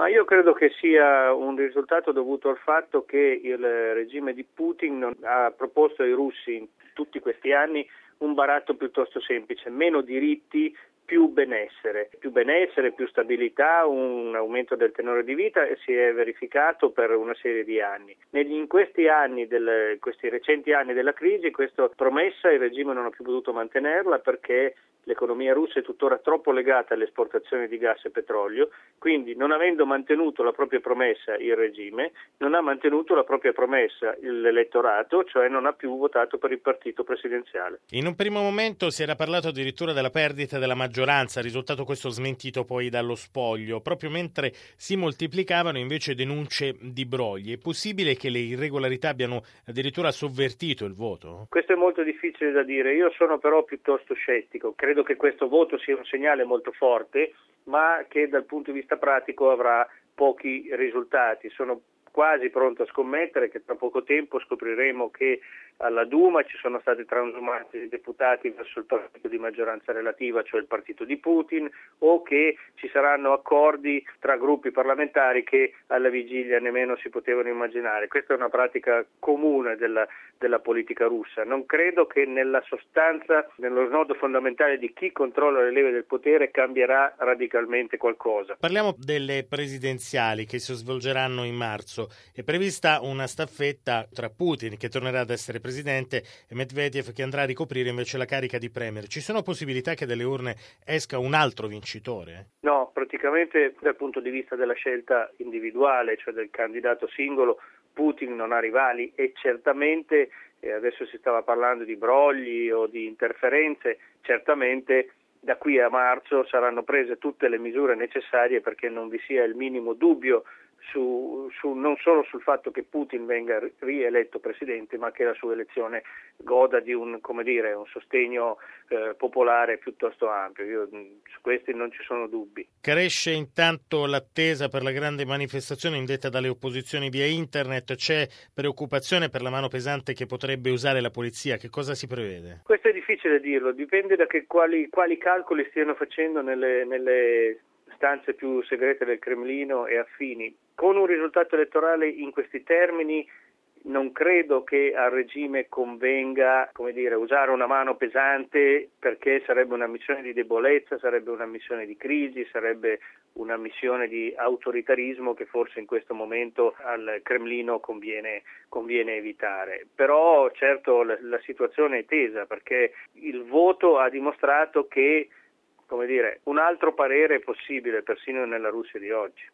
Ma io credo che sia un risultato dovuto al fatto che il regime di Putin ha proposto ai russi in tutti questi anni un baratto piuttosto semplice: meno diritti, più benessere, più stabilità, un aumento del tenore di vita, e si è verificato per una serie di anni. In questi recenti anni della crisi, questa promessa il regime non ha più potuto mantenerla perché l'economia russa è tuttora troppo legata alle esportazioni di gas e petrolio, quindi non avendo mantenuto la propria promessa il regime, non ha mantenuto la propria promessa l'elettorato, cioè non ha più votato per il partito presidenziale. In un primo momento si era parlato addirittura della perdita della maggioranza, risultato questo smentito poi dallo spoglio, proprio mentre si moltiplicavano invece denunce di brogli. È possibile che le irregolarità abbiano addirittura sovvertito il voto? Questo è molto difficile da dire, io sono però piuttosto scettico. Credo che questo voto sia un segnale molto forte, ma che dal punto di vista pratico avrà pochi risultati. Sono quasi pronto a scommettere che tra poco tempo scopriremo che alla Duma ci sono state transumanze di deputati verso il partito di maggioranza relativa, cioè il partito di Putin, o che ci saranno accordi tra gruppi parlamentari che alla vigilia nemmeno si potevano immaginare. Questa è una pratica comune della politica russa. Non credo che nella sostanza, nello snodo fondamentale di chi controlla le leve del potere, cambierà radicalmente qualcosa. Parliamo delle presidenziali che si svolgeranno in marzo. È prevista una staffetta tra Putin, che tornerà ad essere presidente, e Medvedev, che andrà a ricoprire invece la carica di premier. Ci sono possibilità che dalle urne esca un altro vincitore? No, praticamente dal punto di vista della scelta individuale, cioè del candidato singolo, Putin non ha rivali e certamente, adesso si stava parlando di brogli o di interferenze, certamente da qui a marzo saranno prese tutte le misure necessarie perché non vi sia il minimo dubbio non solo sul fatto che Putin venga rieletto presidente, ma che la sua elezione goda di un sostegno popolare piuttosto ampio. Su questi non ci sono dubbi. Cresce intanto l'attesa per la grande manifestazione indetta dalle opposizioni via internet. C'è preoccupazione per la mano pesante che potrebbe usare la polizia. Che cosa si prevede? Questo è difficile dirlo, dipende da quali calcoli stiano facendo nelle stanze più segrete del Cremlino e affini. Con un risultato elettorale in questi termini non credo che al regime convenga, usare una mano pesante, perché sarebbe una missione di debolezza, sarebbe una missione di crisi, sarebbe una missione di autoritarismo che forse in questo momento al Cremlino conviene evitare. Però certo la situazione è tesa perché il voto ha dimostrato che un altro parere è possibile persino nella Russia di oggi.